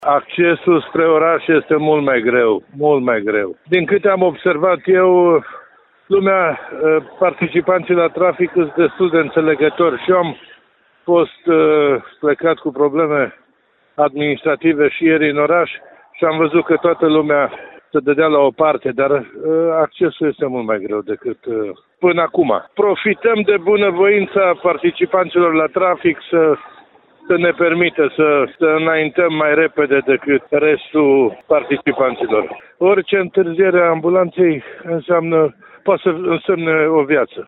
Accesul spre oraș este mult mai greu, mult mai greu. Din câte am observat eu, lumea, participanții la trafic sunt destul de înțelegători și eu am fost plecat cu probleme administrative și ieri în oraș și am văzut că toată lumea se dădea la o parte, dar accesul este mult mai greu decât până acum. Profităm de bunăvoința participanților la trafic să ne permită să înaintăm mai repede decât restul participanților. Orice întârziere a ambulanței poate să însemne o viață.